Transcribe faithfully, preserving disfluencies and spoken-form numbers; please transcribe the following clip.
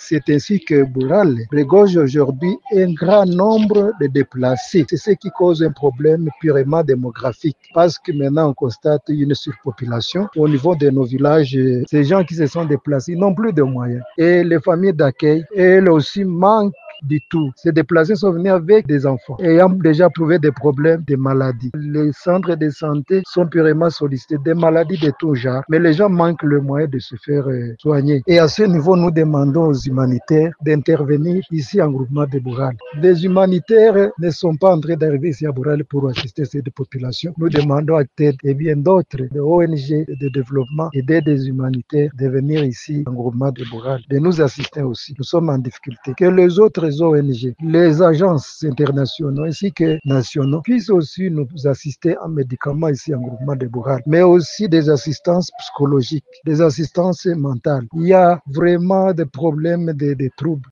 C'est ainsi que Boural regorge aujourd'hui un grand nombre de déplacés. C'est ce qui cause un problème purement démographique parce que maintenant on constate une surpopulation au niveau de nos villages. Ces gens qui se sont déplacés n'ont plus de moyens et les familles d'accueil, elles aussi manquent du tout. Ces déplacés sont venus avec des enfants ayant déjà prouvé des problèmes de maladies. Les centres de santé sont purement sollicités, des maladies de tout genre, mais les gens manquent le moyen de se faire euh, soigner. Et à ce niveau, nous demandons aux humanitaires d'intervenir ici en groupement de Boural. Les humanitaires ne sont pas en train d'arriver ici à Boural pour assister cette population. Nous demandons à T E D et bien d'autres, de O N G de développement et d'aide des humanitaires de venir ici en groupement de Boural, de nous assister aussi. Nous sommes en difficulté. Que les autres O N G, les agences internationaux ainsi que nationaux puissent aussi nous assister en médicaments ici en groupement de Boural, mais aussi des assistances psychologiques, des assistances mentales. Il y a vraiment des problèmes, des, des troubles